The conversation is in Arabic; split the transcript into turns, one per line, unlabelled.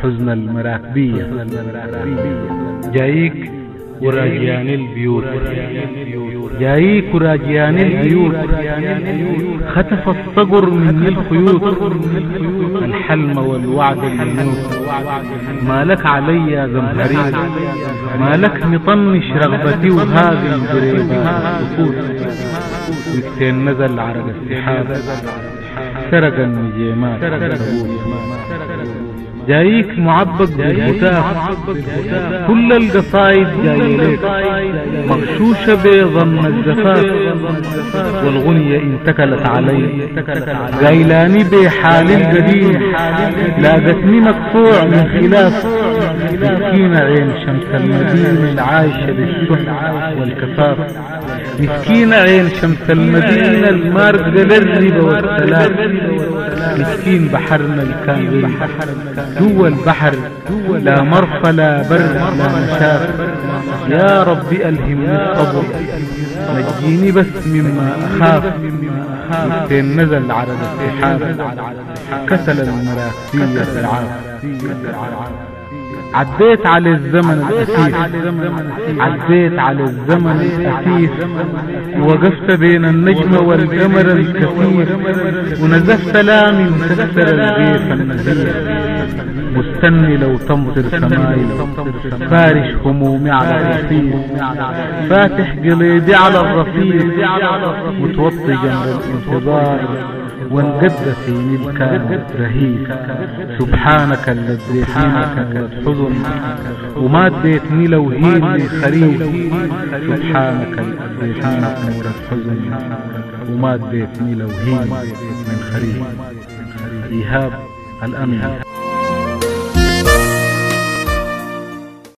الحزن المراكبية. جايك وراجيان البيوت، جايك وراجيان البيوت، خطف الصقر مني الخيوط، الحلم والوعد المنوط. ما لك علي يا زمهرير، ما لك مطنش رغبتي وهذه الجريبة سكوت. ويتين نزل عرق السحاب، سرق النجيمات جايك معبق بالهتاف، كل القصايد جاي لك مغشوشة بظن الزفاف، والغنية انتكلت علي غيلاني بحال القديم، لاقتني مقطوع من خلاف. مسكينة عين شمس المدينة العايشة بالشح والكفاف، مسكينة عين شمس المدينة المارقة للربا والسلام. مسكين بحرنا الكامل جوا البحر، لا مرفى لا بر لا مشاف. يا ربي ألهمني الصبر، نجيني بس مما أخاف. وقتين نزل عرض السحاب، كسل المراكبية في العاف. عديت على الزمن الأسيف، عديت على الزمن الأسيف، ووقفت بين النجمة والقمر الكثير، ونزفت لامي مكسر الغيث النزيف. مستني لو تمطر سماي، فارش همومي على الرصيف، فاتح قليبي على الرصيف، متوطي جنب الانتظار، وانقد فيني الكان رهيب. سبحانك الذي حينك والحزن، وما اديتني لو هيني خريف. سبحانك الذي حينك والحزن، وما اديتني لو هيني من خريف. إيهاب الأمين.